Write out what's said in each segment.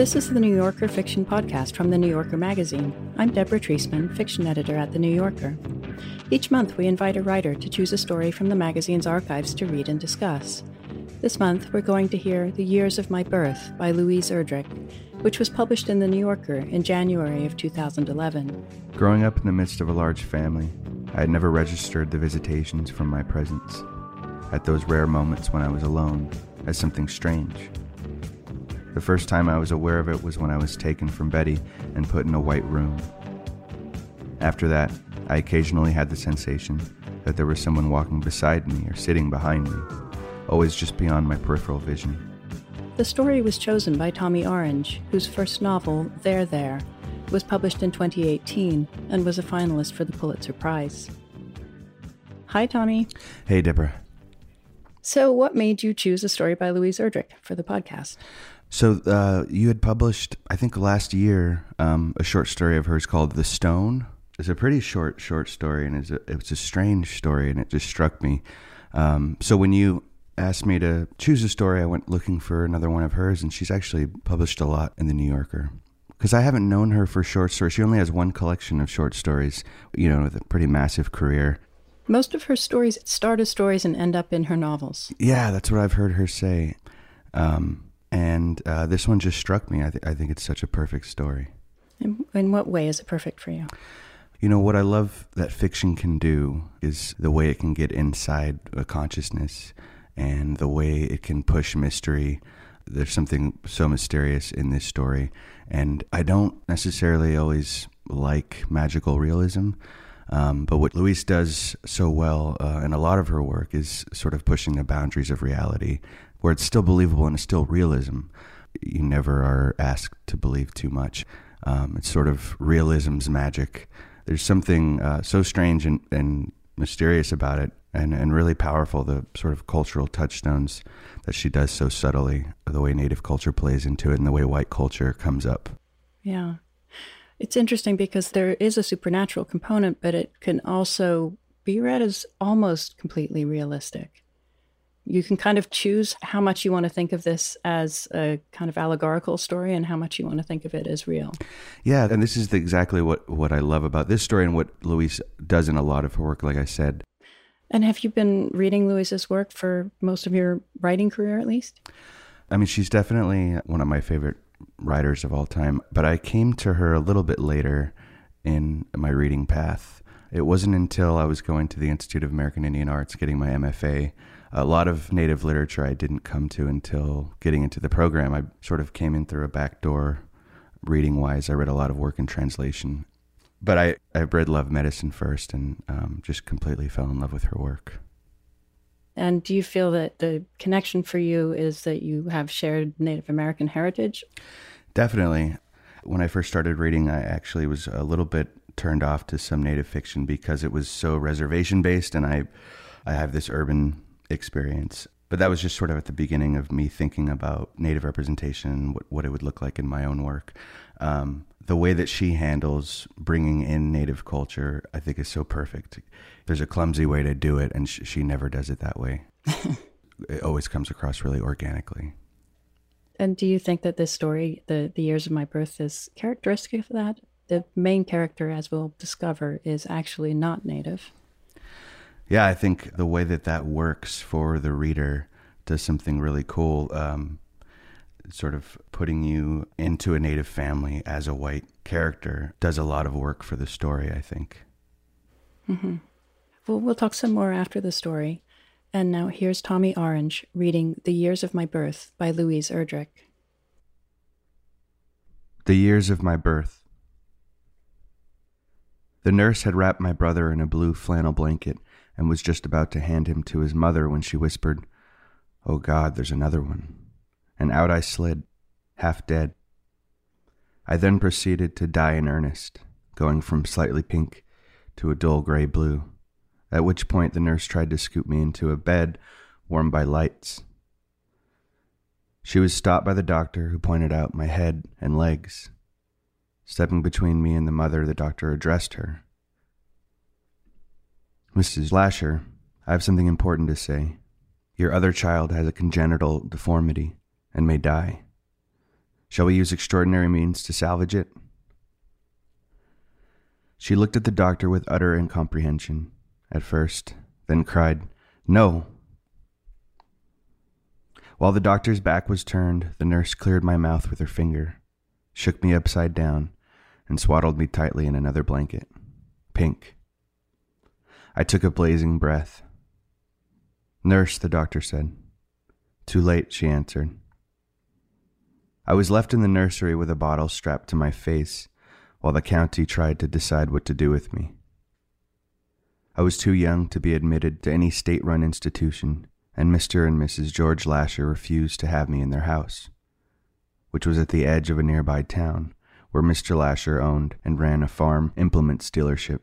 This is the New Yorker Fiction Podcast from The New Yorker magazine. I'm Deborah Treisman, fiction editor at The New Yorker. Each month, we invite a writer to choose a story from the magazine's archives to read and discuss. This month, we're going to hear The Years of My Birth by Louise Erdrich, which was published in The New Yorker in January of 2011. Growing up in the midst of a large family, I had never registered the visitations from my presence, at those rare moments when I was alone, as something strange. The first time I was aware of it was when I was taken from Betty and put in a white room. After that, I occasionally had the sensation that there was someone walking beside me or sitting behind me, always just beyond my peripheral vision. The story was chosen by Tommy Orange, whose first novel, There, was published in 2018 and was a finalist for the Pulitzer Prize. Hi, Tommy. Hey, Deborah. So what made you choose a story by Louise Erdrich for the podcast? So you had published, I think last year, a short story of hers called The Stone. It's a pretty short story, and it's a strange story, and it just struck me. So when you asked me to choose a story, I went looking for another one of hers, and she's actually published a lot in The New Yorker. Because I haven't known her for short stories. She only has one collection of short stories, with a pretty massive career. Most of her stories start as stories and end up in her novels. Yeah, that's what I've heard her say. And this one just struck me. I think it's such a perfect story. In what way is it perfect for you? What I love that fiction can do is the way it can get inside a consciousness and the way it can push mystery. There's something so mysterious in this story. And I don't necessarily always like magical realism, but what Louise does so well in a lot of her work is sort of pushing the boundaries of reality, where it's still believable and it's still realism. You never are asked to believe too much. It's sort of realism's magic. There's something so strange and mysterious about it, and really powerful, the sort of cultural touchstones that she does so subtly, the way Native culture plays into it and the way white culture comes up. Yeah. It's interesting because there is a supernatural component, but it can also be read as almost completely realistic. You can kind of choose how much you want to think of this as a kind of allegorical story and how much you want to think of it as real. Yeah, and this is exactly what I love about this story and what Louise does in a lot of her work, like I said. And have you been reading Louise's work for most of your writing career, at least? I mean, she's definitely one of my favorite writers of all time, but I came to her a little bit later in my reading path. It wasn't until I was going to the Institute of American Indian Arts, getting my MFA. A lot of Native literature I didn't come to until getting into the program. I sort of came in through a back door reading-wise. I read a lot of work in translation. But I read Love Medicine first and just completely fell in love with her work. And do you feel that the connection for you is that you have shared Native American heritage? Definitely. When I first started reading, I actually was a little bit turned off to some Native fiction because it was so reservation-based, and I have this urban experience. But that was just sort of at the beginning of me thinking about Native representation, what it would look like in my own work. The way that she handles bringing in Native culture, I think, is so perfect. There's a clumsy way to do it, and she never does it that way. It always comes across really organically. And do you think that this story, The Years of My Birth, is characteristic of that? The main character, as we'll discover, is actually not Native. Yeah, I think the way that works for the reader does something really cool. Sort of putting you into a Native family as a white character does a lot of work for the story, I think. Mm-hmm. Well, we'll talk some more after the story. And now here's Tommy Orange reading The Years of My Birth by Louise Erdrich. The Years of My Birth. The nurse had wrapped my brother in a blue flannel blanket and was just about to hand him to his mother when she whispered, "Oh God, there's another one." And out I slid, half dead. I then proceeded to die in earnest, going from slightly pink to a dull gray blue, at which point the nurse tried to scoop me into a bed warmed by lights. She was stopped by the doctor, who pointed out my head and legs. Stepping between me and the mother, the doctor addressed her. "Mrs. Lasher, I have something important to say. Your other child has a congenital deformity and may die." Shall we use extraordinary means to salvage it?" She looked at the doctor with utter incomprehension at first, then cried, "No!" While the doctor's back was turned, the nurse cleared my mouth with her finger, shook me upside down, and swaddled me tightly in another blanket. Pink. I took a blazing breath. "Nurse," the doctor said. "Too late," she answered. I was left in the nursery with a bottle strapped to my face while the county tried to decide what to do with me. I was too young to be admitted to any state-run institution, and Mr. and Mrs. George Lasher refused to have me in their house, which was at the edge of a nearby town where Mr. Lasher owned and ran a farm implements dealership.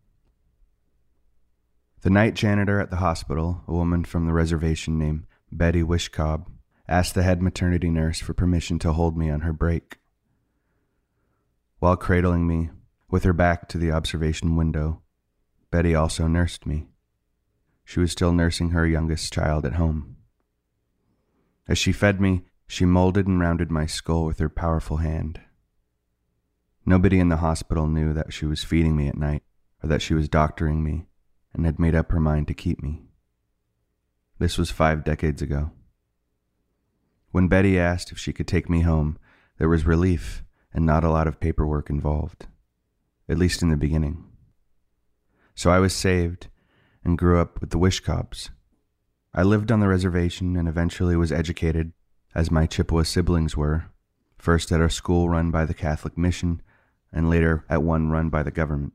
The night janitor at the hospital, a woman from the reservation named Betty Wishcob, asked the head maternity nurse for permission to hold me on her break. While cradling me, with her back to the observation window, Betty also nursed me. She was still nursing her youngest child at home. As she fed me, she molded and rounded my skull with her powerful hand. Nobody in the hospital knew that she was feeding me at night, or that she was doctoring me, and had made up her mind to keep me. This was 5 decades ago. When Betty asked if she could take me home, there was relief and not a lot of paperwork involved, at least in the beginning. So I was saved and grew up with the Wishcobs. I lived on the reservation and eventually was educated, as my Chippewa siblings were, first at a school run by the Catholic Mission and later at one run by the government.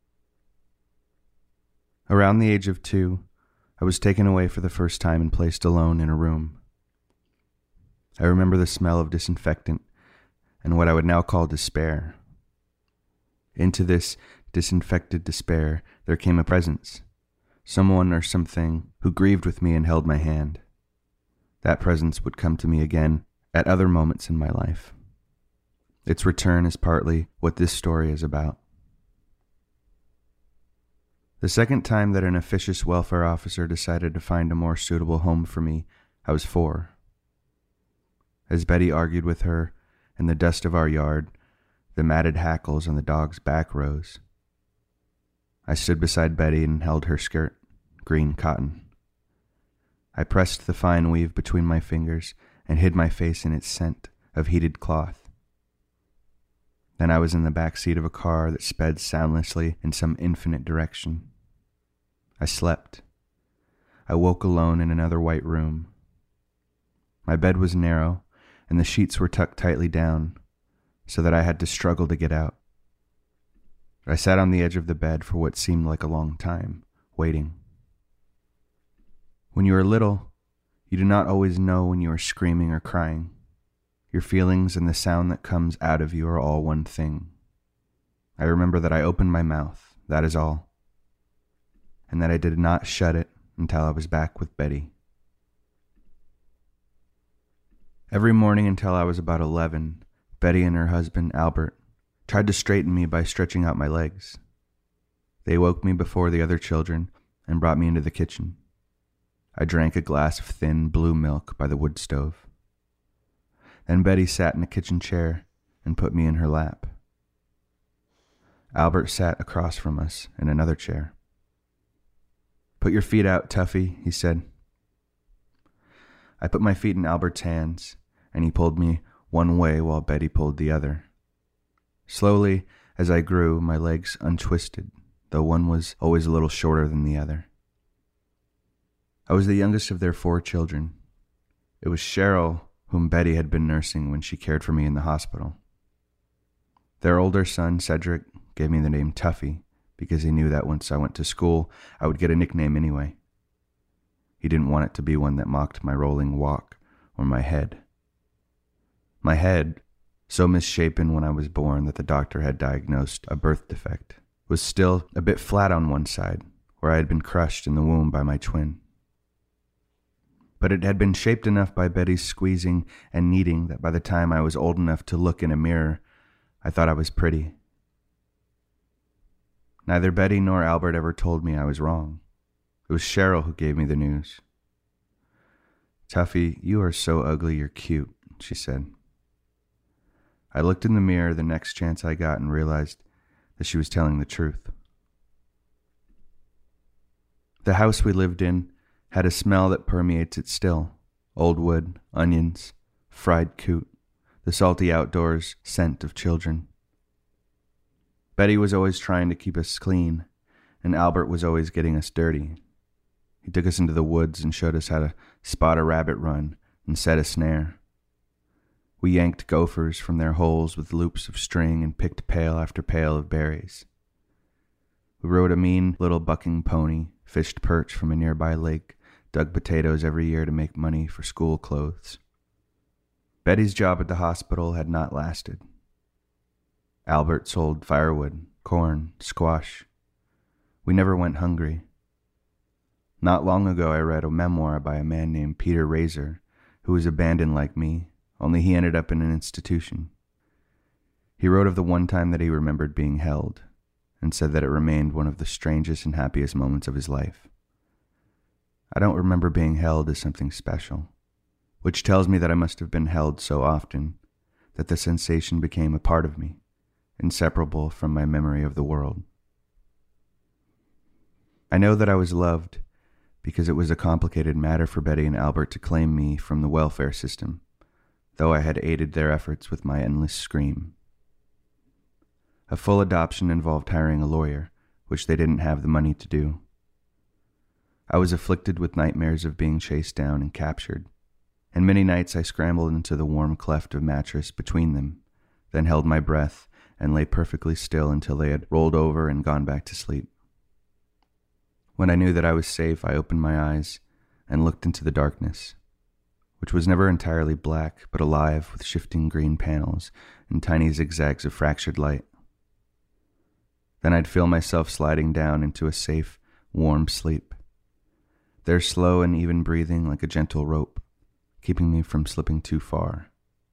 Around the age of 2, I was taken away for the first time and placed alone in a room. I remember the smell of disinfectant and what I would now call despair. Into this disinfected despair, there came a presence, someone or something who grieved with me and held my hand. That presence would come to me again at other moments in my life. Its return is partly what this story is about. The second time that an officious welfare officer decided to find a more suitable home for me, I was 4. As Betty argued with her in the dust of our yard, the matted hackles on the dog's back rose. I stood beside Betty and held her skirt, green cotton. I pressed the fine weave between my fingers and hid my face in its scent of heated cloth. Then I was in the back seat of a car that sped soundlessly in some infinite direction. I slept. I woke alone in another white room. My bed was narrow, and the sheets were tucked tightly down, so that I had to struggle to get out. I sat on the edge of the bed for what seemed like a long time, waiting. When you are little, you do not always know when you are screaming or crying. Your feelings and the sound that comes out of you are all one thing. I remember that I opened my mouth, that is all, and that I did not shut it until I was back with Betty. Every morning until I was about 11, Betty and her husband, Albert, tried to straighten me by stretching out my legs. They woke me before the other children and brought me into the kitchen. I drank a glass of thin blue milk by the wood stove. Then Betty sat in a kitchen chair and put me in her lap. Albert sat across from us in another chair. "Put your feet out, Tuffy," he said. I put my feet in Albert's hands, and he pulled me one way while Betty pulled the other. Slowly, as I grew, my legs untwisted, though one was always a little shorter than the other. I was the youngest of their 4 children. It was Cheryl whom Betty had been nursing when she cared for me in the hospital. Their older son, Cedric, gave me the name Tuffy because he knew that once I went to school, I would get a nickname anyway. He didn't want it to be one that mocked my rolling walk or my head. My head, so misshapen when I was born that the doctor had diagnosed a birth defect, was still a bit flat on one side, where I had been crushed in the womb by my twin. But it had been shaped enough by Betty's squeezing and kneading that by the time I was old enough to look in a mirror, I thought I was pretty. Neither Betty nor Albert ever told me I was wrong. It was Cheryl who gave me the news. "Tuffy, you are so ugly you're cute," she said. I looked in the mirror the next chance I got and realized that she was telling the truth. The house we lived in had a smell that permeates it still. Old wood, onions, fried coot, the salty outdoors scent of children. Betty was always trying to keep us clean, and Albert was always getting us dirty. He took us into the woods and showed us how to spot a rabbit run and set a snare. We yanked gophers from their holes with loops of string and picked pail after pail of berries. We rode a mean little bucking pony, fished perch from a nearby lake, dug potatoes every year to make money for school clothes. Betty's job at the hospital had not lasted. Albert sold firewood, corn, squash. We never went hungry. Not long ago I read a memoir by a man named Peter Razor, who was abandoned like me, only he ended up in an institution. He wrote of the one time that he remembered being held, and said that it remained one of the strangest and happiest moments of his life. I don't remember being held as something special, which tells me that I must have been held so often that the sensation became a part of me, inseparable from my memory of the world. I know that I was loved because it was a complicated matter for Betty and Albert to claim me from the welfare system, though I had aided their efforts with my endless scream. A full adoption involved hiring a lawyer, which they didn't have the money to do. I was afflicted with nightmares of being chased down and captured, and many nights I scrambled into the warm cleft of mattress between them, then held my breath and lay perfectly still until they had rolled over and gone back to sleep. When I knew that I was safe, I opened my eyes and looked into the darkness, which was never entirely black, but alive with shifting green panels and tiny zigzags of fractured light. Then I'd feel myself sliding down into a safe, warm sleep, their slow and even breathing like a gentle rope, keeping me from slipping too far.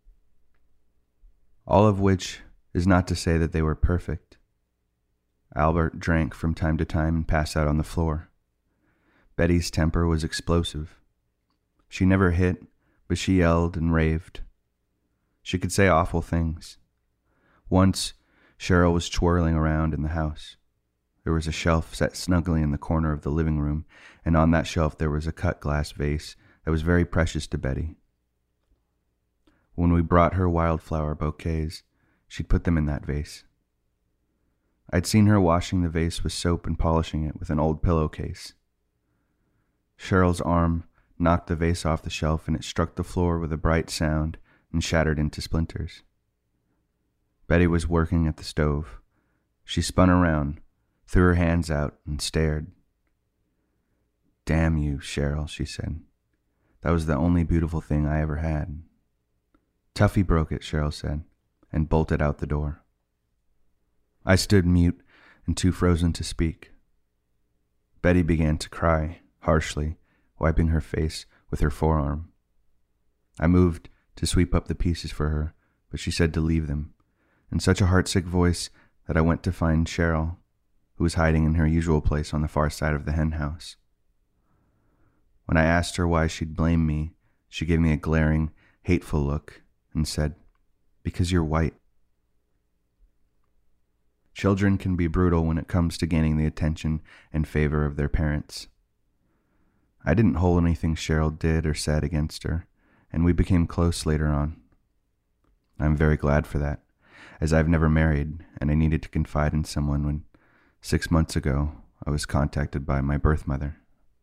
All of which is not to say that they were perfect. Albert drank from time to time and passed out on the floor. Betty's temper was explosive. She never hit, but she yelled and raved. She could say awful things. Once, Cheryl was twirling around in the house. There was a shelf set snugly in the corner of the living room, and on that shelf there was a cut glass vase that was very precious to Betty. When we brought her wildflower bouquets, she'd put them in that vase. I'd seen her washing the vase with soap and polishing it with an old pillowcase. Cheryl's arm knocked the vase off the shelf and it struck the floor with a bright sound and shattered into splinters. Betty was working at the stove. She spun around, threw her hands out, and stared. "Damn you, Cheryl," she said. "That was the only beautiful thing I ever had." "Tuffy broke it," Cheryl said, and bolted out the door. I stood mute and too frozen to speak. Betty began to cry, harshly, wiping her face with her forearm. I moved to sweep up the pieces for her, but she said to leave them, in such a heartsick voice that I went to find Cheryl, who was hiding in her usual place on the far side of the hen house. When I asked her why she'd blame me, she gave me a glaring, hateful look and said, "Because you're white." Children can be brutal when it comes to gaining the attention and favor of their parents. I didn't hold anything Cheryl did or said against her, and we became close later on. I'm very glad for that, as I've never married, and I needed to confide in someone when 6 months ago I was contacted by my birth mother.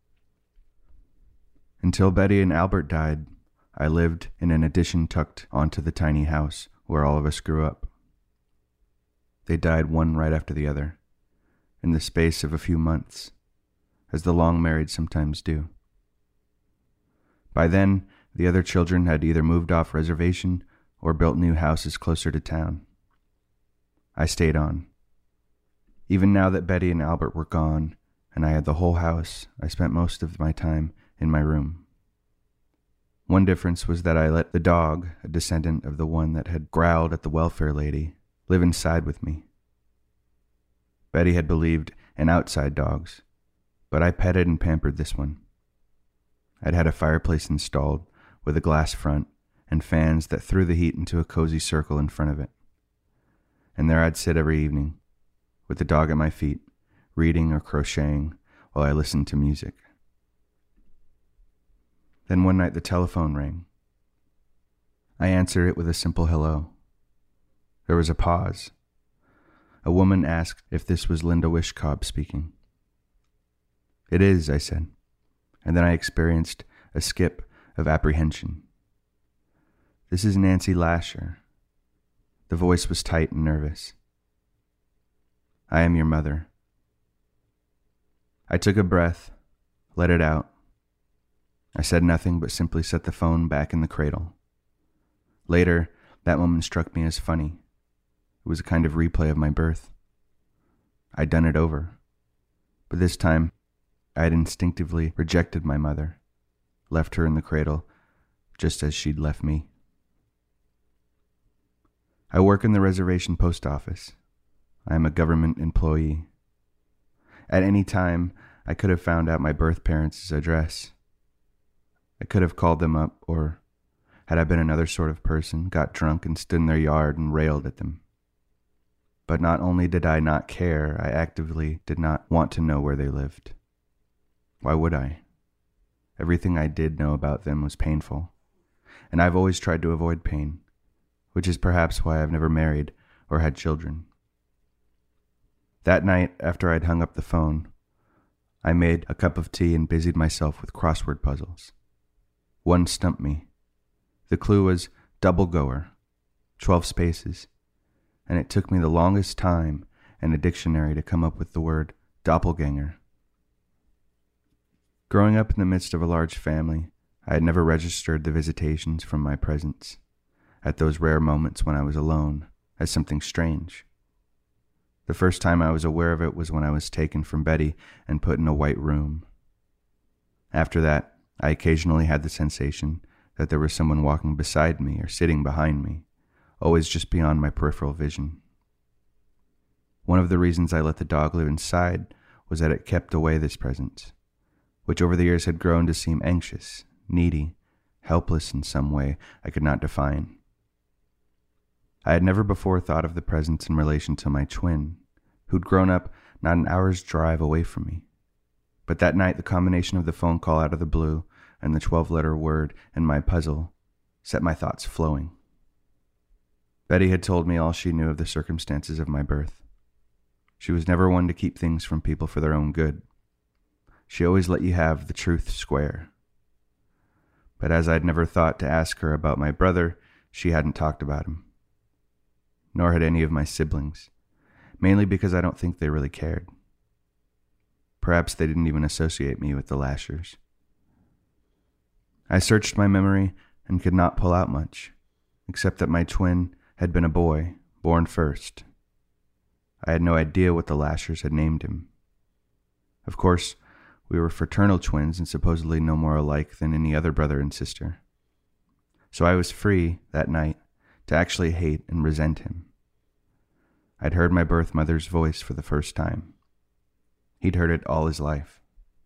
Until Betty and Albert died, I lived in an addition tucked onto the tiny house where all of us grew up. They died one right after the other, in the space of a few months, as the long married sometimes do. By then, the other children had either moved off reservation or built new houses closer to town. I stayed on. Even now that Betty and Albert were gone, and I had the whole house, I spent most of my time in my room. One difference was that I let the dog, a descendant of the one that had growled at the welfare lady, live inside with me. Betty had believed in outside dogs, but I petted and pampered this one. I'd had a fireplace installed with a glass front and fans that threw the heat into a cozy circle in front of it. And there I'd sit every evening, with the dog at my feet, reading or crocheting while I listened to music. Then one night the telephone rang. I answered it with a simple hello. There was a pause. A woman asked if this was Linda Wishcob speaking. "It is," I said, and then I experienced a skip of apprehension. "This is Nancy Lasher." The voice was tight and nervous. "I am your mother." I took a breath, let it out. I said nothing but simply set the phone back in the cradle. Later, that moment struck me as funny. It was a kind of replay of my birth. I'd done it over. But this time, I had instinctively rejected my mother, left her in the cradle, just as she'd left me. I work in the reservation post office. I am a government employee. At any time, I could have found out my birth parents' address. I could have called them up, or, had I been another sort of person, got drunk and stood in their yard and railed at them. But not only did I not care, I actively did not want to know where they lived. Why would I? Everything I did know about them was painful, and I've always tried to avoid pain, which is perhaps why I've never married or had children. That night, after I'd hung up the phone, I made a cup of tea and busied myself with crossword puzzles. One stumped me. The clue was double goer, 12 spaces, and it took me the longest time and a dictionary to come up with the word doppelganger. Growing up in the midst of a large family, I had never registered the visitations from my presence, at those rare moments when I was alone, as something strange. The first time I was aware of it was when I was taken from Betty and put in a white room. After that, I occasionally had the sensation that there was someone walking beside me or sitting behind me, always just beyond my peripheral vision. One of the reasons I let the dog live inside was that it kept away this presence, which over the years had grown to seem anxious, needy, helpless in some way I could not define. I had never before thought of the presence in relation to my twin, who'd grown up not an hour's drive away from me. But that night, the combination of the phone call out of the blue and the 12-letter word and my puzzle set my thoughts flowing. Betty had told me all she knew of the circumstances of my birth. She was never one to keep things from people for their own good. She always let you have the truth square. But as I'd never thought to ask her about my brother, she hadn't talked about him. Nor had any of my siblings, mainly because I don't think they really cared. Perhaps they didn't even associate me with the Lashers. I searched my memory and could not pull out much, except that my twin had been a boy, born first. I had no idea what the Lashers had named him. Of course, we were fraternal twins and supposedly no more alike than any other brother and sister. So I was free, that night, to actually hate and resent him. I'd heard my birth mother's voice for the first time. He'd heard it all his life.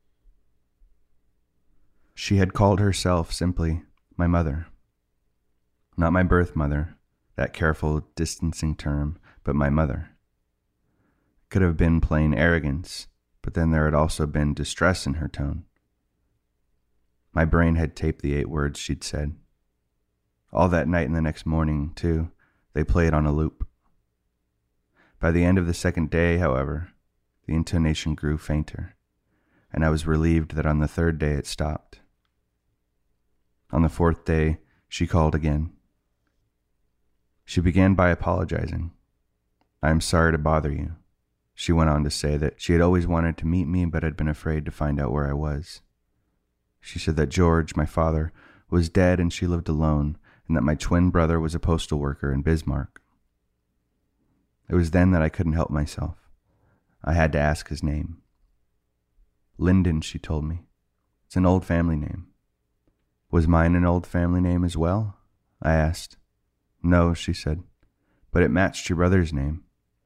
She had called herself simply my mother. Not my birth mother, that careful, distancing term, but my mother. It could have been plain arrogance, but then there had also been distress in her tone. My brain had taped the 8 words she'd said. All that night and the next morning, too, they played on a loop. By the end of the second day, however, the intonation grew fainter, and I was relieved that on the 3rd day it stopped. On the 4th day, she called again. She began by apologizing. "I am sorry to bother you." She went on to say that she had always wanted to meet me but had been afraid to find out where I was. She said that George, my father, was dead and she lived alone, and that my twin brother was a postal worker in Bismarck. It was then that I couldn't help myself. I had to ask his name. Lyndon, she told me. It's an old family name. Was mine an old family name as well? I asked. No, she said, but it matched your brother's name.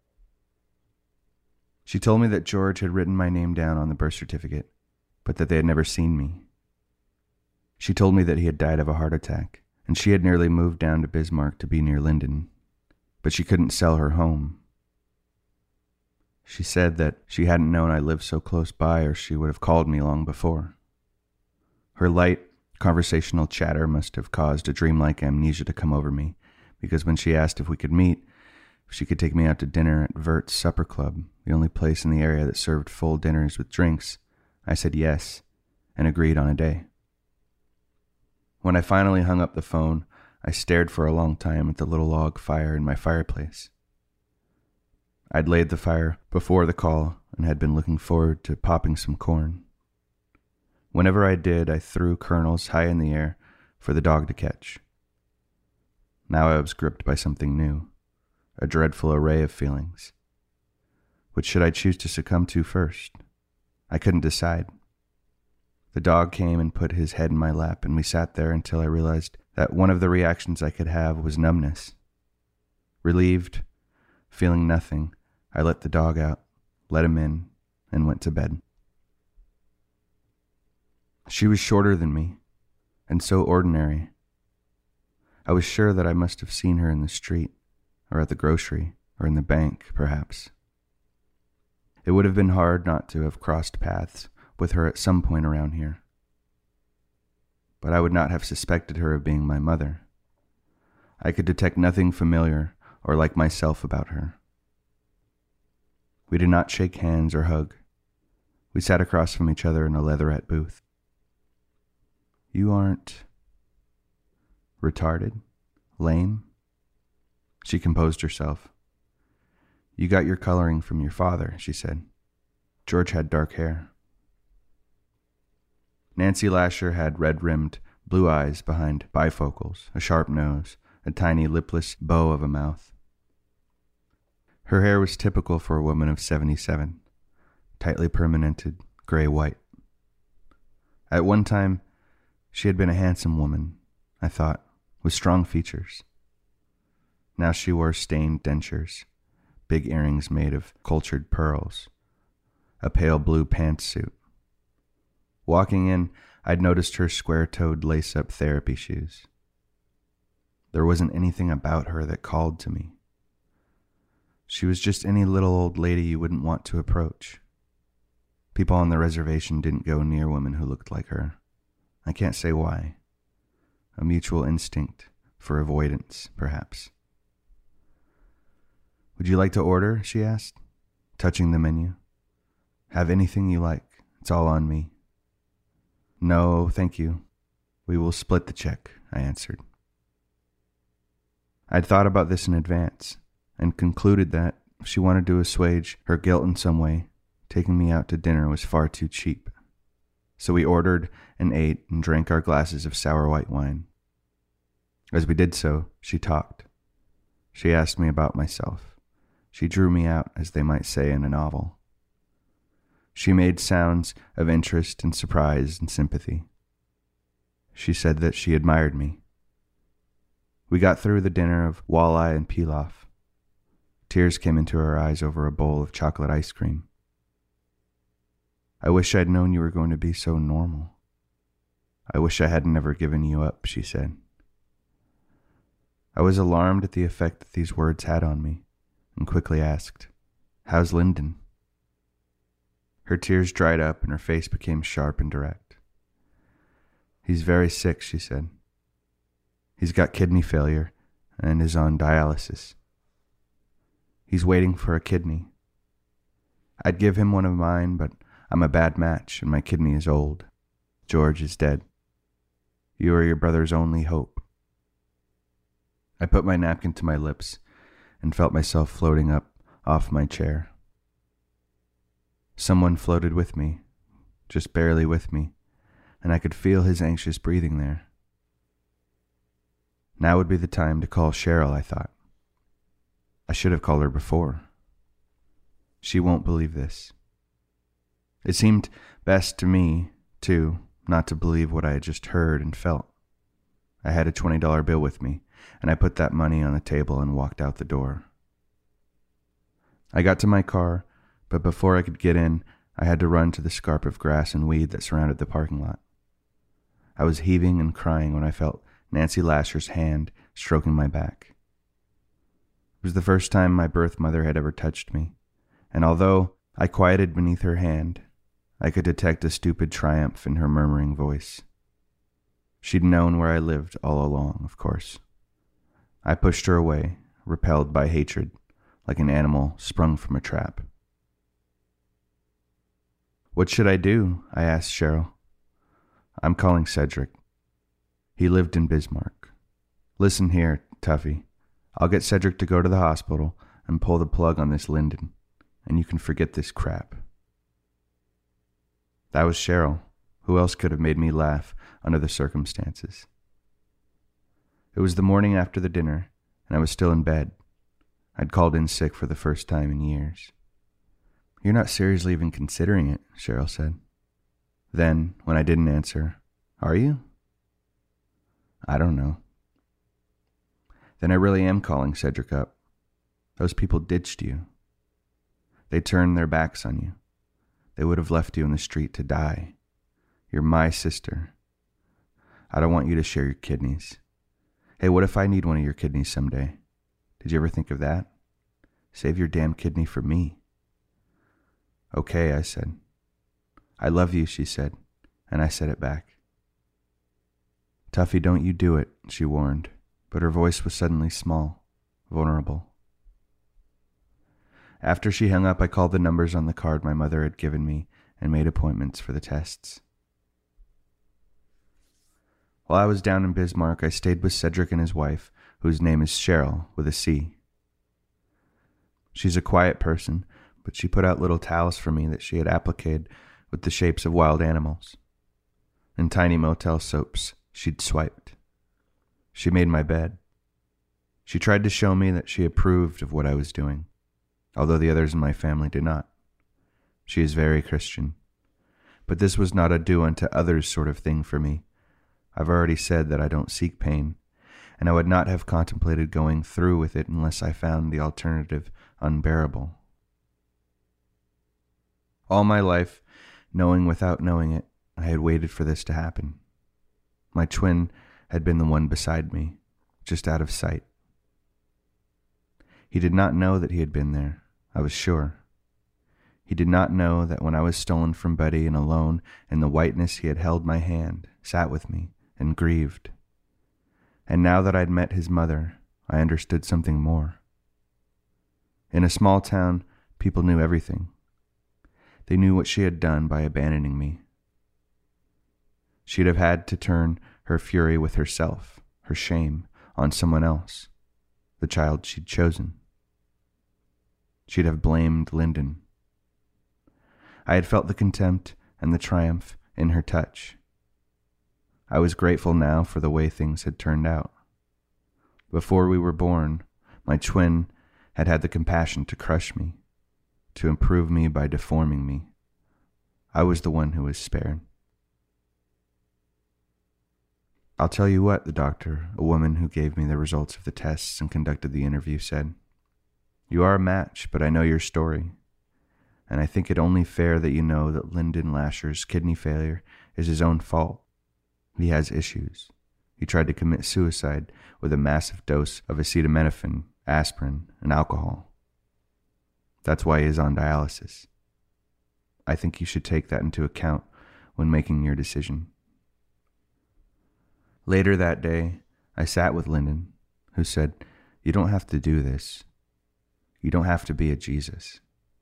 She told me that George had written my name down on the birth certificate, but that they had never seen me. She told me that he had died of a heart attack, and she had nearly moved down to Bismarck to be near Linden, but she couldn't sell her home. She said that she hadn't known I lived so close by, or she would have called me long before. Her light, conversational chatter must have caused a dreamlike amnesia to come over me, because when she asked if we could meet, if she could take me out to dinner at Vert's Supper Club, the only place in the area that served full dinners with drinks, I said yes, and agreed on a day. When I finally hung up the phone, I stared for a long time at the little log fire in my fireplace. I'd laid the fire before the call and had been looking forward to popping some corn. Whenever I did, I threw kernels high in the air for the dog to catch. Now I was gripped by something new, a dreadful array of feelings. Which should I choose to succumb to first? I couldn't decide. The dog came and put his head in my lap, and we sat there until I realized that one of the reactions I could have was numbness. Relieved, feeling nothing, I let the dog out, let him in, and went to bed. She was shorter than me, and so ordinary. I was sure that I must have seen her in the street, or at the grocery, or in the bank, perhaps. It would have been hard not to have crossed paths with her at some point around here. But I would not have suspected her of being my mother. I could detect nothing familiar or like myself about her. We did not shake hands or hug. We sat across from each other in a leatherette booth. You aren't retarded? Lame? She composed herself. You got your coloring from your father, she said. George had dark hair. Nancy Lasher had red-rimmed blue eyes behind bifocals, a sharp nose, a tiny lipless bow of a mouth. Her hair was typical for a woman of 77, tightly permanented, gray-white. At one time, she had been a handsome woman, I thought, with strong features. Now she wore stained dentures, big earrings made of cultured pearls, a pale blue pantsuit. Walking in, I'd noticed her square-toed lace-up therapy shoes. There wasn't anything about her that called to me. She was just any little old lady you wouldn't want to approach. People on the reservation didn't go near women who looked like her. I can't say why. A mutual instinct for avoidance, perhaps. Would you like to order? She asked, touching the menu. Have anything you like. It's all on me. No, thank you. We will split the check, I answered. I'd thought about this in advance and concluded that if she wanted to assuage her guilt in some way, taking me out to dinner was far too cheap. So we ordered and ate and drank our glasses of sour white wine. As we did so, she talked. She asked me about myself. She drew me out, as they might say in a novel. She made sounds of interest and surprise and sympathy. She said that she admired me. We got through the dinner of walleye and pilaf. Tears came into her eyes over a bowl of chocolate ice cream. I wish I'd known you were going to be so normal. I wish I had never given you up, she said. I was alarmed at the effect that these words had on me, and quickly asked, How's Linden? Her tears dried up and her face became sharp and direct. He's very sick, she said. He's got kidney failure and is on dialysis. He's waiting for a kidney. I'd give him one of mine, but I'm a bad match and my kidney is old. George is dead. You are your brother's only hope. I put my napkin to my lips and felt myself floating up off my chair. Someone floated with me, just barely with me, and I could feel his anxious breathing there. Now would be the time to call Cheryl, I thought. I should have called her before. She won't believe this. It seemed best to me, too, not to believe what I had just heard and felt. I had a $20 bill with me, and I put that money on the table and walked out the door. I got to my car, but before I could get in, I had to run to the scarp of grass and weed that surrounded the parking lot. I was heaving and crying when I felt Nancy Lasher's hand stroking my back. It was the first time my birth mother had ever touched me, and although I quieted beneath her hand, I could detect a stupid triumph in her murmuring voice. She'd known where I lived all along, of course. I pushed her away, repelled by hatred, like an animal sprung from a trap. "What should I do?" I asked Cheryl. "I'm calling Cedric. He lived in Bismarck. Listen here, Tuffy. I'll get Cedric to go to the hospital and pull the plug on this Lyndon, and you can forget this crap." That was Cheryl. Who else could have made me laugh under the circumstances? It was the morning after the dinner, and I was still in bed. I'd called in sick for the first time in years. "You're not seriously even considering it," Cheryl said. Then, when I didn't answer, "Are you?" "I don't know." "Then I really am calling Cedric up. Those people ditched you. They turned their backs on you. They would have left you in the street to die. You're my sister. I don't want you to share your kidneys. Hey, what if I need one of your kidneys someday? Did you ever think of that? Save your damn kidney for me." "Okay," I said. "I love you," she said, and I said it back. "Tuffy, don't you do it," she warned, but her voice was suddenly small, vulnerable. After she hung up, I called the numbers on the card my mother had given me and made appointments for the tests. While I was down in Bismarck, I stayed with Cedric and his wife, whose name is Cheryl, with a C. She's a quiet person, but she put out little towels for me that she had appliqued with the shapes of wild animals. And tiny motel soaps she'd swiped. She made my bed. She tried to show me that she approved of what I was doing, although the others in my family did not. She is very Christian. But this was not a do unto others sort of thing for me. I've already said that I don't seek pain, and I would not have contemplated going through with it unless I found the alternative unbearable. All my life, knowing without knowing it, I had waited for this to happen. My twin had been the one beside me, just out of sight. He did not know that he had been there, I was sure. He did not know that when I was stolen from Buddy and alone in the whiteness he had held my hand, sat with me, and grieved. And now that I'd met his mother, I understood something more. In a small town, people knew everything. They knew what she had done by abandoning me. She'd have had to turn her fury with herself, her shame, on someone else, the child she'd chosen. She'd have blamed Lyndon. I had felt the contempt and the triumph in her touch. I was grateful now for the way things had turned out. Before we were born, my twin had had the compassion to crush me, to improve me by deforming me. I was the one who was spared. "I'll tell you what," the doctor, a woman who gave me the results of the tests and conducted the interview, said. "You are a match, but I know your story. And I think it only fair that you know that Lyndon Lasher's kidney failure is his own fault. He has issues. He tried to commit suicide with a massive dose of acetaminophen, aspirin, and alcohol. That's why he is on dialysis. I think you should take that into account when making your decision." Later that day, I sat with Lyndon, who said, "You don't have to do this. You don't have to be a Jesus."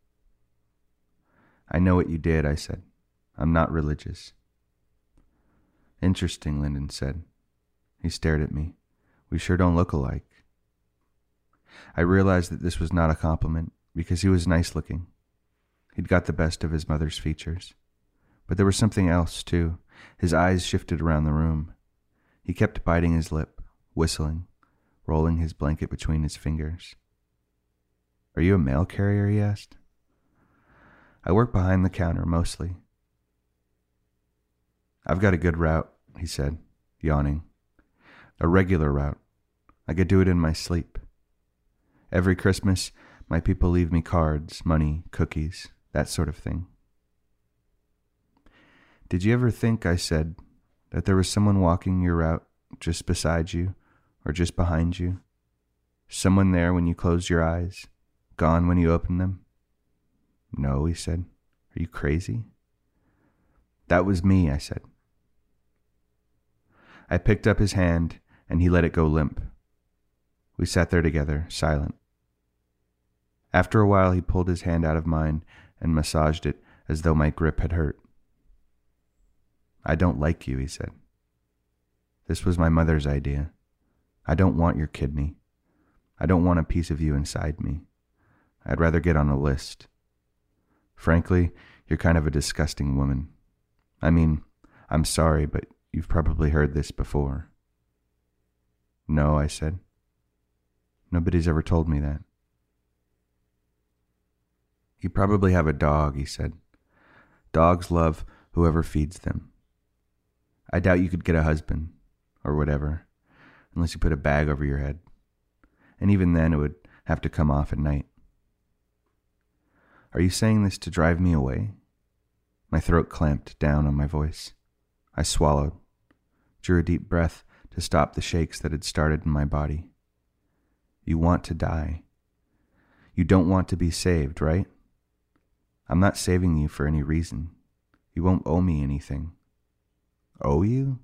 "I know what you did," I said. "I'm not religious." "Interesting," Lyndon said. He stared at me. "We sure don't look alike." I realized that this was not a compliment, because he was nice looking. He'd got the best of his mother's features. But there was something else, too. His eyes shifted around the room. He kept biting his lip, whistling, rolling his blanket between his fingers. "Are you a mail carrier?" he asked. "I work behind the counter, mostly." "I've got a good route," he said, yawning. "A regular route. I could do it in my sleep. Every Christmas, my people leave me cards, money, cookies, that sort of thing." "Did you ever think," I said, "that there was someone walking your route just beside you, or just behind you? Someone there when you closed your eyes, gone when you opened them? No, he said. Are you crazy? That was me, I said. I picked up his hand, and he let it go limp. We sat there together, silent. After a while, he pulled his hand out of mine and massaged it as though my grip had hurt. I don't like you, he said. This was my mother's idea. I don't want your kidney. I don't want a piece of you inside me. I'd rather get on a list. Frankly, you're kind of a disgusting woman. I mean, I'm sorry, but you've probably heard this before. No, I said. Nobody's ever told me that. You probably have a dog, he said. Dogs love whoever feeds them. I doubt you could get a husband, or whatever, unless you put a bag over your head. And even then it would have to come off at night. Are you saying this to drive me away? My throat clamped down on my voice. I swallowed, drew a deep breath to stop the shakes that had started in my body. You want to die. You don't want to be saved, right? I'm not saving you for any reason. You won't owe me anything. Owe you?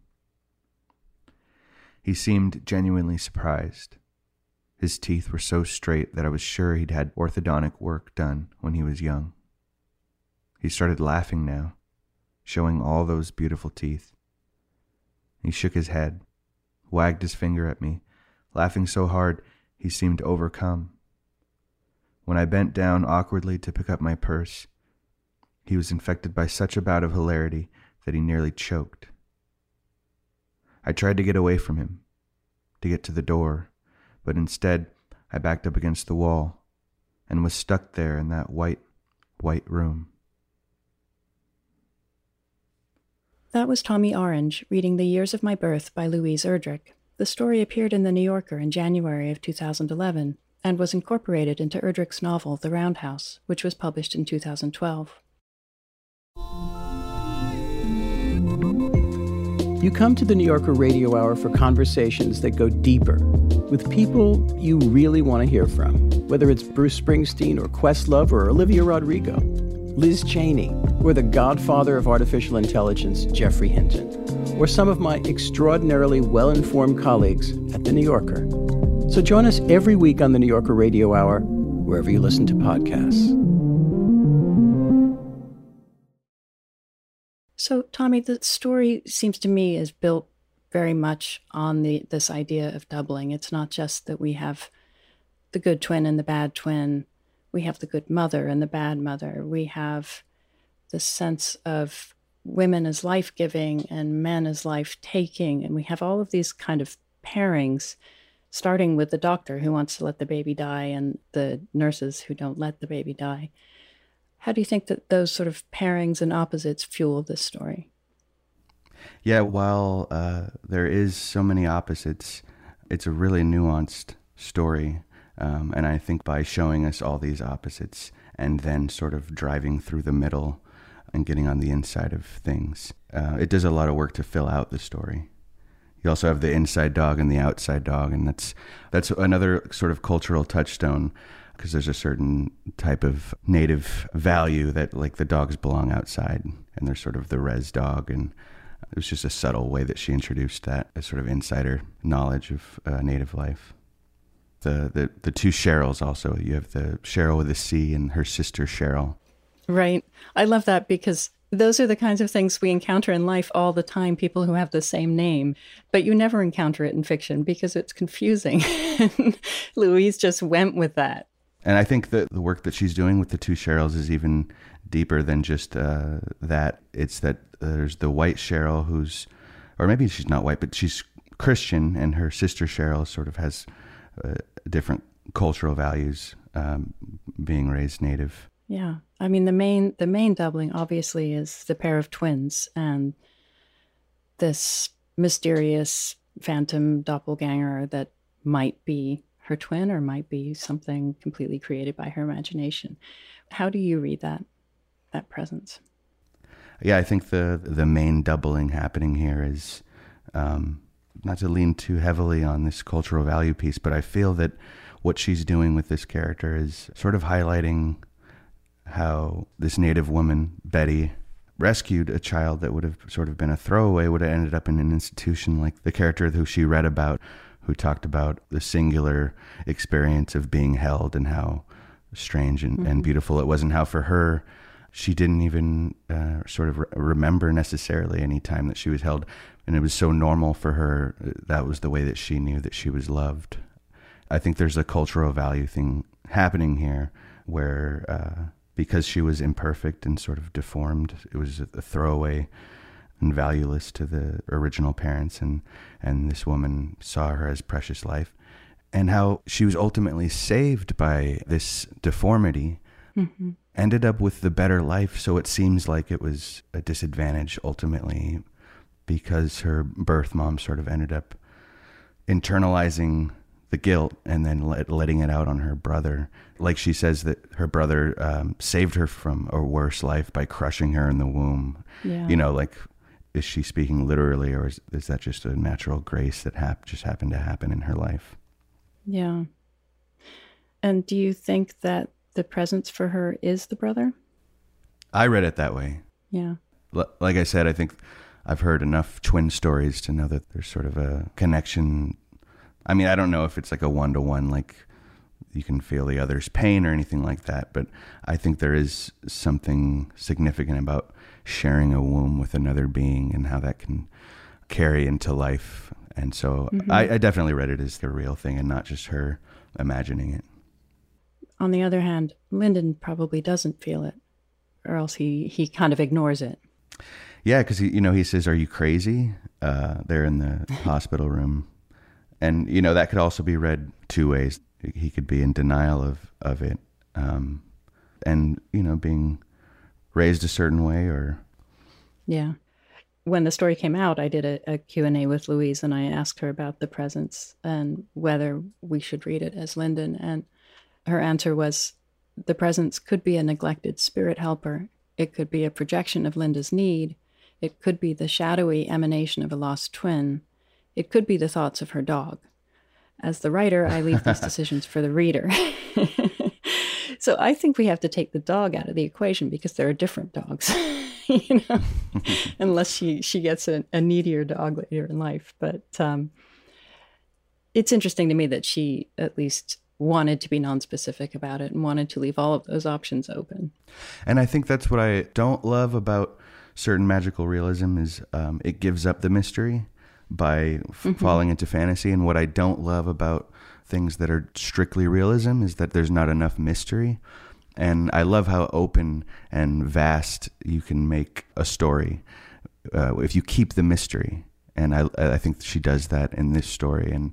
He seemed genuinely surprised. His teeth were so straight that I was sure he'd had orthodontic work done when he was young. He started laughing now, showing all those beautiful teeth. He shook his head, wagged his finger at me, laughing so hard he seemed overcome. When I bent down awkwardly to pick up my purse, he was infected by such a bout of hilarity that he nearly choked. I tried to get away from him, to get to the door, but instead I backed up against the wall and was stuck there in that white room. That was Tommy Orange reading The Years of My Birth by Louise Erdrich. The story appeared in The New Yorker in January of 2011 and was incorporated into Erdrich's novel The Roundhouse, which was published in 2012. You come to the New Yorker Radio Hour for conversations that go deeper with people you really want to hear from, whether it's Bruce Springsteen or Questlove or Olivia Rodrigo, Liz Cheney, or the godfather of artificial intelligence, Geoffrey Hinton, or some of my extraordinarily well-informed colleagues at the New Yorker. So join us every week on the New Yorker Radio Hour, wherever you listen to podcasts. So, Tommy, the story seems to me is built very much on this idea of doubling. It's not just that we have the good twin and the bad twin. We have the good mother and the bad mother. We have the sense of women as life-giving and men as life-taking. And we have all of these kind of pairings, starting with the doctor who wants to let the baby die and the nurses who don't let the baby die. How do you think that those sort of pairings and opposites fuel this story? Yeah, while there is so many opposites, it's a really nuanced story. And I think by showing us all these opposites and then sort of driving through the middle and getting on the inside of things, it does a lot of work to fill out the story. You also have the inside dog and the outside dog, and that's another sort of cultural touchstone, because there's a certain type of native value that, like, the dogs belong outside, and they're sort of the res dog, and it was just a subtle way that she introduced that as sort of insider knowledge of native life. The two Cheryls also. You have the Cheryl with a C and her sister Cheryl. Right. I love that, because those are the kinds of things we encounter in life all the time, people who have the same name, but you never encounter it in fiction because it's confusing. Louise just went with that. And I think that the work that she's doing with the two Cheryls is even deeper than just that. It's that there's the white Cheryl who's, or maybe she's not white, but she's Christian, and her sister Cheryl sort of has different cultural values, being raised native. Yeah. I mean, the main doubling obviously is the pair of twins and this mysterious phantom doppelganger that might be her twin or might be something completely created by her imagination. How do you read that presence? Yeah, I think the main doubling happening here is not to lean too heavily on this cultural value piece, but I feel that what she's doing with this character is sort of highlighting how this Native woman, Betty, rescued a child that would have sort of been a throwaway, would have ended up in an institution, like the character who she read about, who talked about the singular experience of being held and how strange and beautiful it was, and how for her, she didn't even sort of remember necessarily any time that she was held. And it was so normal for her. That was the way that she knew that she was loved. I think there's a cultural value thing happening here where because she was imperfect and sort of deformed, it was a throwaway and valueless to the original parents, and this woman saw her as precious life. And how she was ultimately saved by this deformity, ended up with the better life. So it seems like it was a disadvantage ultimately, because her birth mom sort of ended up internalizing the guilt and then letting it out on her brother. Like she says that her brother saved her from a worse life by crushing her in the womb. Yeah. You know, like, is she speaking literally, or is that just a natural grace that just happened to happen in her life? Yeah. And do you think that the presence for her is the brother? I read it that way. Yeah. Like I said, I think I've heard enough twin stories to know that there's sort of a connection. I mean, I don't know if it's like a one-to-one, like you can feel the other's pain or anything like that, but I think there is something significant about sharing a womb with another being and how that can carry into life. And so I definitely read it as the real thing and not just her imagining it. On the other hand, Lyndon probably doesn't feel it, or else he kind of ignores it. Yeah, because he says, "Are you crazy?" There in the hospital room. And, that could also be read two ways. He could be in denial of it, and, being raised a certain way or... Yeah. When the story came out, I did a Q&A with Louise, and I asked her about the presence and whether we should read it as Lyndon. And her answer was, the presence could be a neglected spirit helper. It could be a projection of Linda's need. It could be the shadowy emanation of a lost twin. It could be the thoughts of her dog. As the writer, I leave these decisions for the reader. So I think we have to take the dog out of the equation because there are different dogs, unless she gets a needier dog later in life. But it's interesting to me that she at least wanted to be nonspecific about it and wanted to leave all of those options open. And I think that's what I don't love about certain magical realism is it gives up the mystery by falling into fantasy. And what I don't love about things that are strictly realism is that there's not enough mystery. And I love how open and vast you can make a story if you keep the mystery. And I think she does that in this story. And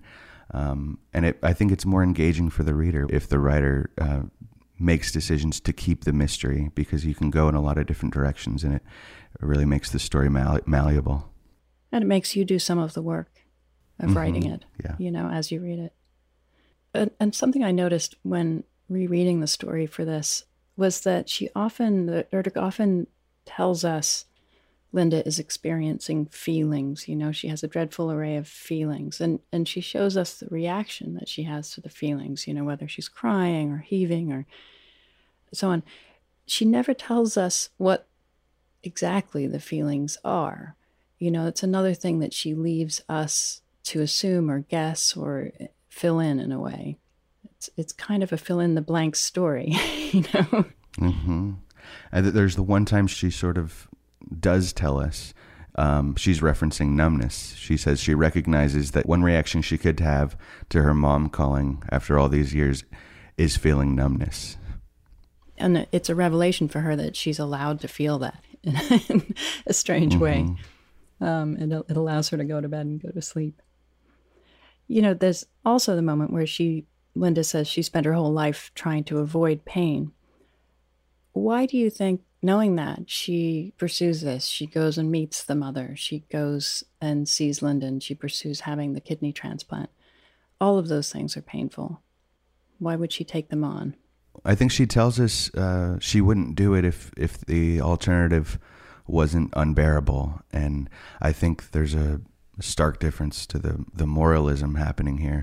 I think it's more engaging for the reader if the writer makes decisions to keep the mystery, because you can go in a lot of different directions, and it really makes the story malleable. And it makes you do some of the work of writing it, as you read it. And something I noticed when rereading the story for this was that the article often tells us Linda is experiencing feelings. She has a dreadful array of feelings, and she shows us the reaction that she has to the feelings, whether she's crying or heaving or so on. She never tells us what exactly the feelings are. It's another thing that she leaves us to assume or guess or fill in a way. It's kind of a fill in the blank story, Mm-hmm. And there's the one time she sort of does tell us, she's referencing numbness. She says she recognizes that one reaction she could have to her mom calling after all these years is feeling numbness. And it's a revelation for her that she's allowed to feel that in a strange way. And it allows her to go to bed and go to sleep. There's also the moment where Linda says she spent her whole life trying to avoid pain. Why do you think, knowing that, she pursues this? She goes and meets the mother. She goes and sees Lyndon. She pursues having the kidney transplant. All of those things are painful. Why would she take them on? I think she tells us she wouldn't do it if the alternative wasn't unbearable. And I think there's a stark difference to the moralism happening here.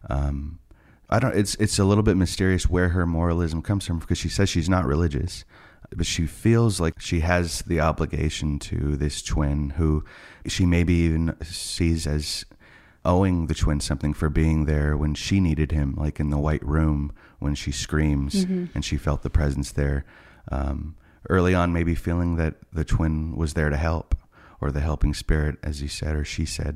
It's a little bit mysterious where her moralism comes from, because she says she's not religious, but she feels like she has the obligation to this twin who she maybe even sees as owing the twin something for being there when she needed him, like in the white room when she screams and she felt the presence there. Early on, maybe feeling that the twin was there to help, or the helping spirit, as he said, or she said.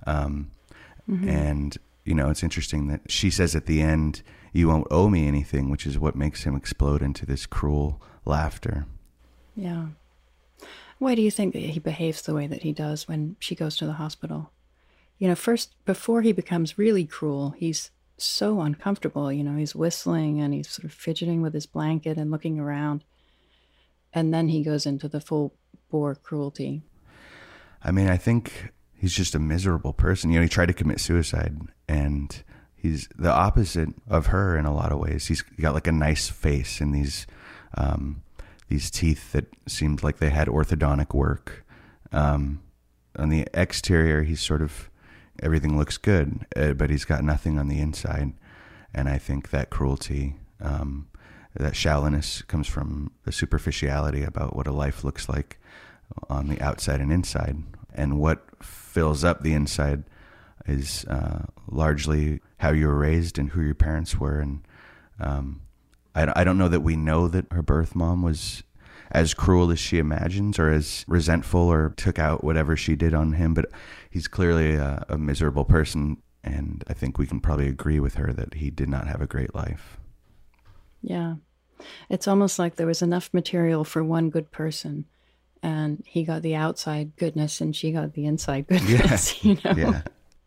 And, it's interesting that she says at the end, "You won't owe me anything," which is what makes him explode into this cruel laughter. Yeah. Why do you think that he behaves the way that he does when she goes to the hospital? First, before he becomes really cruel, he's so uncomfortable. He's whistling and he's sort of fidgeting with his blanket and looking around. And then he goes into the full bore cruelty. I mean, I think he's just a miserable person. He tried to commit suicide, and he's the opposite of her in a lot of ways. He's got like a nice face and these teeth that seemed like they had orthodontic work. On the exterior, he's sort of, everything looks good, but he's got nothing on the inside. And I think that cruelty, that shallowness comes from the superficiality about what a life looks like on the outside and inside. And what fills up the inside is largely how you were raised and who your parents were. And I don't know that we know that her birth mom was as cruel as she imagines, or as resentful, or took out whatever she did on him. But he's clearly a miserable person. And I think we can probably agree with her that he did not have a great life. Yeah. It's almost like there was enough material for one good person, and he got the outside goodness and she got the inside goodness, Yeah.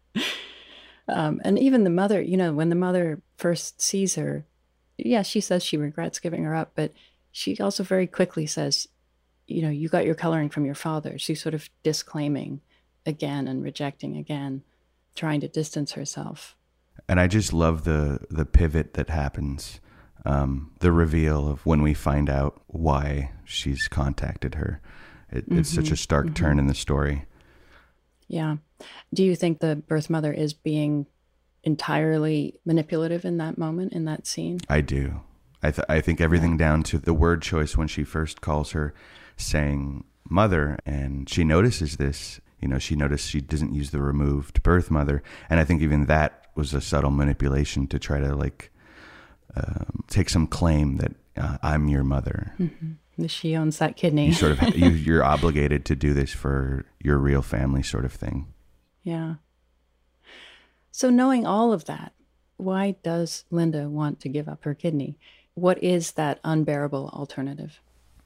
And even the mother, when the mother first sees her, she says she regrets giving her up, but she also very quickly says, you got your coloring from your father. She's sort of disclaiming again and rejecting again, trying to distance herself. And I just love the pivot that happens, the reveal of when we find out why she's contacted her. It's such a stark turn in the story. Yeah. Do you think the birth mother is being entirely manipulative in that moment, in that scene? I do. I think everything down to the word choice when she first calls her saying mother, and she notices this. She noticed she doesn't use the removed birth mother. And I think even that was a subtle manipulation to try to take some claim that I'm your mother. She owns that kidney. You're obligated to do this for your real family, sort of thing. Yeah. So knowing all of that, why does Linda want to give up her kidney? What is that unbearable alternative?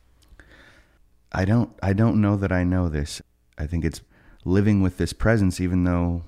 I don't know that I know this. I think it's living with this presence, even though,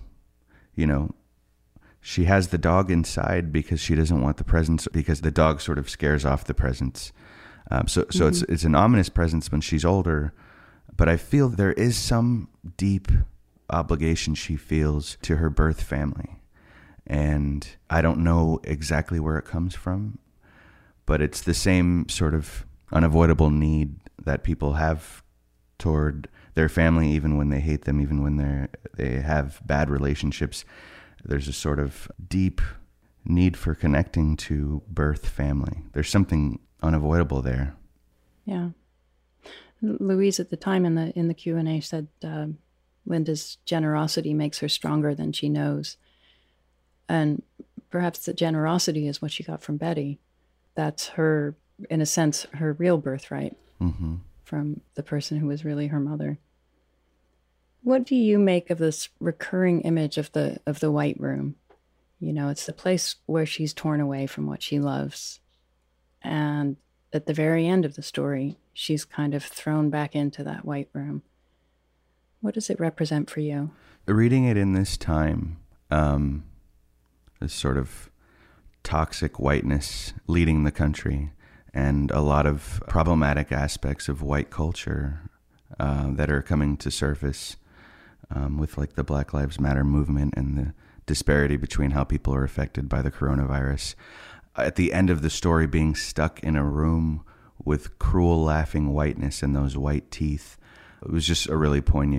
she has the dog inside because she doesn't want the presence, because the dog sort of scares off the presence. So it's an ominous presence when she's older, but I feel there is some deep obligation she feels to her birth family. And I don't know exactly where it comes from, but it's the same sort of unavoidable need that people have toward their family, even when they hate them, even when they have bad relationships. There's a sort of deep need for connecting to birth family. There's something unavoidable there. Yeah. Louise at the time in the Q&A said Linda's generosity makes her stronger than she knows. And perhaps the generosity is what she got from Betty. That's her, in a sense, her real birthright from the person who was really her mother. What do you make of this recurring image of the White Room? It's the place where she's torn away from what she loves. And at the very end of the story, she's kind of thrown back into that White Room. What does it represent for you? Reading it in this time, this sort of toxic whiteness leading the country, and a lot of problematic aspects of white culture that are coming to surface with the Black Lives Matter movement and the disparity between how people are affected by the coronavirus. At the end of the story, being stuck in a room with cruel laughing whiteness and those white teeth, it was just a really poignant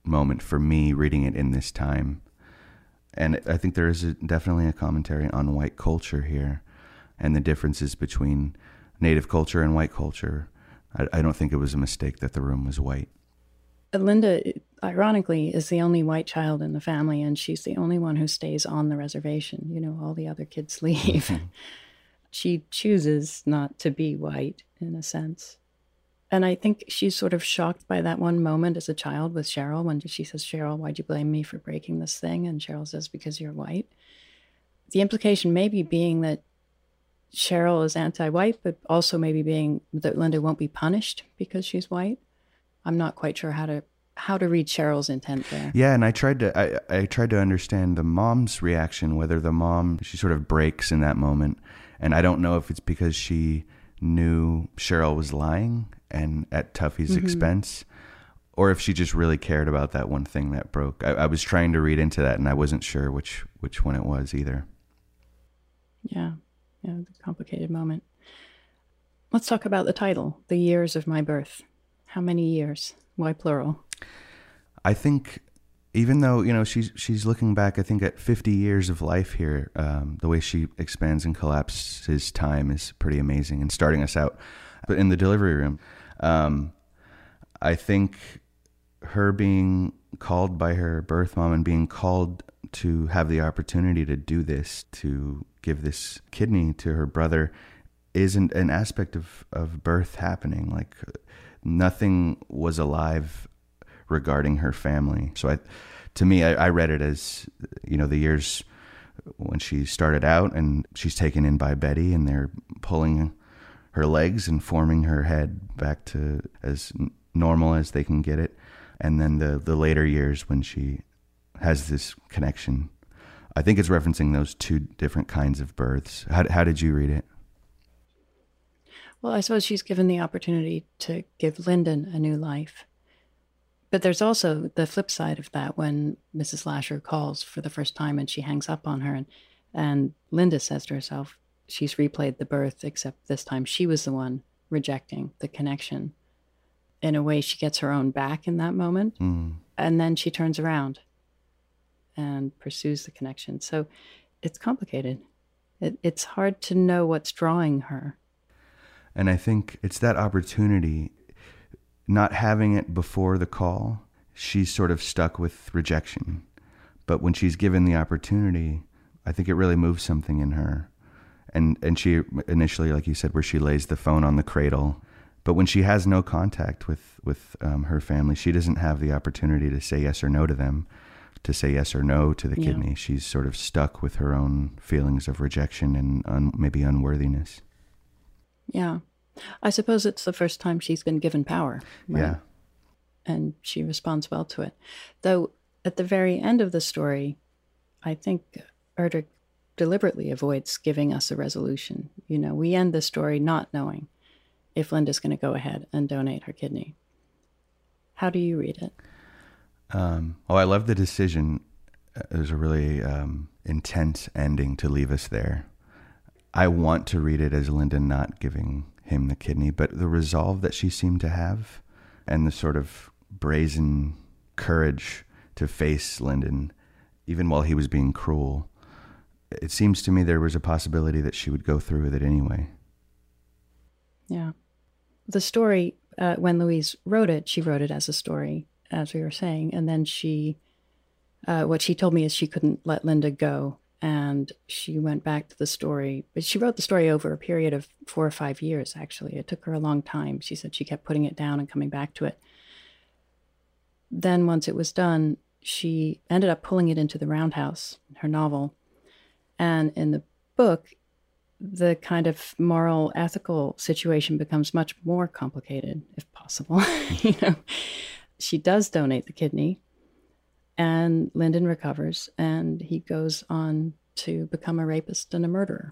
moment for me reading it in this time. And I think there is definitely a commentary on white culture here and the differences between Native culture and white culture. I don't think it was a mistake that the room was white. Linda, ironically, is the only white child in the family, and she's the only one who stays on the reservation. You know, all the other kids leave. Mm-hmm. She chooses not to be white, in a sense. And I think she's sort of shocked by that one moment as a child with Cheryl when she says, Cheryl, why'd you blame me for breaking this thing? And Cheryl says, because you're white. The implication maybe being that Cheryl is anti-white, but also maybe being that Linda won't be punished because she's white. I'm not quite sure how to read Cheryl's intent there. Yeah, and I tried to understand the mom's reaction, whether the mom, she sort of breaks in that moment. And I don't know if it's because she knew Cheryl was lying and at Tuffy's expense, or if she just really cared about that one thing that broke. I was trying to read into that, and I wasn't sure which one it was either. Yeah, it's a complicated moment. Let's talk about the title, The Years of My Birth. How many years? Why plural? I think even though, you know, she's looking back, I think at 50 years of life here, the way she expands and collapses time is pretty amazing and starting us out. But in the delivery room, I think her being called by her birth mom and being called to have the opportunity to do this, to give this kidney to her brother, is an aspect of birth happening. Like, nothing was alive regarding her family. So to me, I read it as, you know, the years when she started out and she's taken in by Betty and they're pulling her legs and forming her head back to as normal as they can get it. And then the later years when she has this connection. I think it's referencing those two different kinds of births. How did you read it? Well, I suppose she's given the opportunity to give Lyndon a new life. But there's also the flip side of that when Mrs. Lasher calls for the first time and she hangs up on her. And Linda says to herself, she's replayed the birth, except this time she was the one rejecting the connection. In a way, she gets her own back in that moment. Mm. And then she turns around and pursues the connection. So it's complicated. It's hard to know what's drawing her. And I think it's that opportunity, not having it before the call, she's sort of stuck with rejection. But when she's given the opportunity, I think it really moves something in her. And she initially, like you said, where she lays the phone on the cradle, but when she has no contact with her family, she doesn't have the opportunity to say yes or no to them, to say yes or no to the kidney. She's sort of stuck with her own feelings of rejection and maybe unworthiness. Yeah. I suppose it's the first time she's been given power. Right? Yeah. And she responds well to it. Though at the very end of the story, I think Erdrich deliberately avoids giving us a resolution. You know, we end the story not knowing if Linda's going to go ahead and donate her kidney. How do you read it? I love the decision. There's a really intense ending to leave us there. I want to read it as Linda not giving him the kidney, but the resolve that she seemed to have and the sort of brazen courage to face Lyndon, even while he was being cruel, it seems to me there was a possibility that she would go through with it anyway. Yeah. The story, when Louise wrote it, she wrote it as a story, as we were saying, and then what she told me is she couldn't let Linda go. And she went back to the story, but she wrote the story over a period of 4 or 5 years, actually. It took her a long time. She said she kept putting it down and coming back to it. Then once it was done, she ended up pulling it into the Roundhouse, her novel. And in the book, the kind of moral, ethical situation becomes much more complicated, if possible. You know, she does donate the kidney. And Lyndon recovers, and he goes on to become a rapist and a murderer.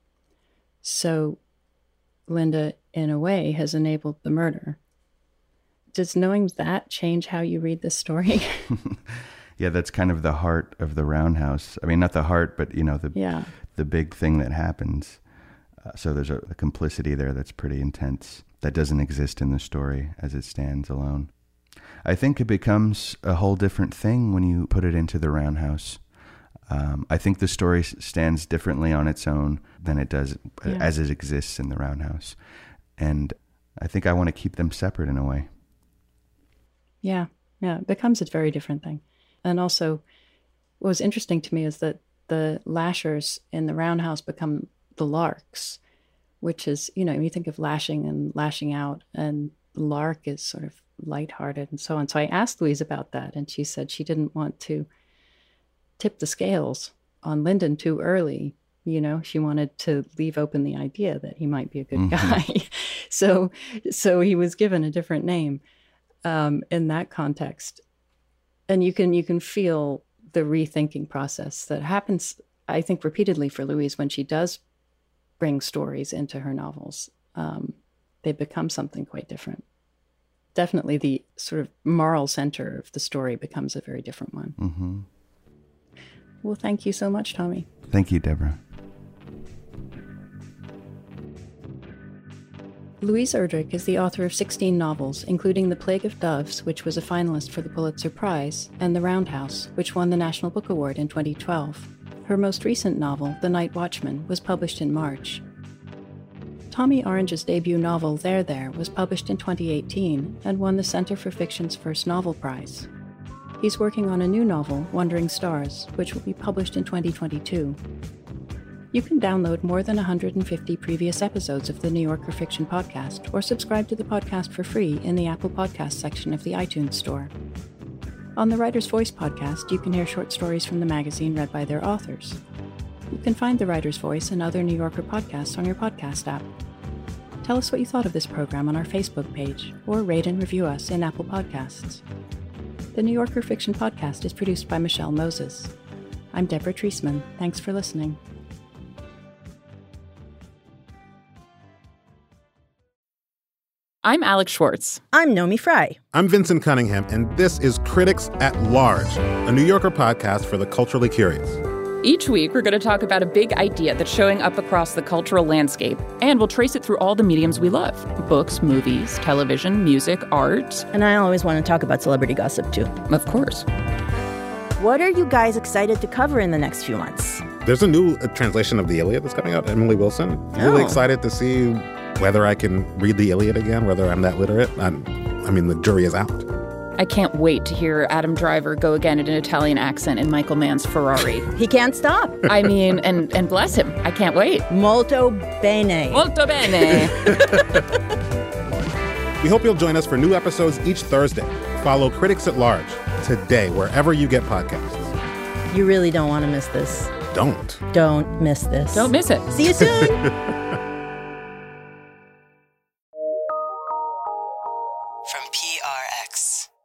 So Linda, in a way, has enabled the murder. Does knowing that change how you read this story? Yeah, that's kind of the heart of the Roundhouse. I mean, not the heart, but, you know, the big thing that happens. So there's a complicity there that's pretty intense that doesn't exist in the story as it stands alone. I think it becomes a whole different thing when you put it into the Roundhouse. I think the story stands differently on its own than it does as it exists in the Roundhouse. And I think I want to keep them separate in a way. Yeah, it becomes a very different thing. And also, what was interesting to me is that the lashers in the Roundhouse become the larks, which is, you think of lashing and lashing out, and the lark is sort of lighthearted and so on. So I asked Louise about that, and she said she didn't want to tip the scales on Lyndon too early. She wanted to leave open the idea that he might be a good guy. So he was given a different name in that context. And you can feel the rethinking process that happens, I think, repeatedly for Louise when she does bring stories into her novels. They become something quite different. Definitely the sort of moral center of the story becomes a very different one. Mm-hmm. Well, thank you so much, Tommy. Thank you, Deborah. Louise Erdrich is the author of 16 novels, including The Plague of Doves, which was a finalist for the Pulitzer Prize, and The Roundhouse, which won the National Book Award in 2012. Her most recent novel, The Night Watchman, was published in March. Tommy Orange's debut novel, There, was published in 2018 and won the Center for Fiction's First Novel Prize. He's working on a new novel, Wandering Stars, which will be published in 2022. You can download more than 150 previous episodes of the New Yorker Fiction Podcast or subscribe to the podcast for free in the Apple Podcast section of the iTunes Store. On the Writer's Voice podcast, you can hear short stories from the magazine read by their authors. You can find The Writer's Voice and other New Yorker podcasts on your podcast app. Tell us what you thought of this program on our Facebook page, or rate and review us in Apple Podcasts. The New Yorker Fiction Podcast is produced by Michelle Moses. I'm Deborah Treisman. Thanks for listening. I'm Alex Schwartz. I'm Nomi Fry. I'm Vincent Cunningham, and this is Critics at Large, a New Yorker podcast for the culturally curious. Each week, we're going to talk about a big idea that's showing up across the cultural landscape, and we'll trace it through all the mediums we love: books, movies, television, music, art. And I always want to talk about celebrity gossip, too. Of course. What are you guys excited to cover in the next few months? There's a new translation of the Iliad that's coming out, Emily Wilson. Really excited to see whether I can read the Iliad again, whether I'm that literate. I mean, the jury is out. I can't wait to hear Adam Driver go again in an Italian accent in Michael Mann's Ferrari. He can't stop. I mean, and bless him. I can't wait. Molto bene. Molto bene. We hope you'll join us for new episodes each Thursday. Follow Critics at Large today, wherever you get podcasts. You really don't want to miss this. Don't miss this. Don't miss it. See you soon. From PRX.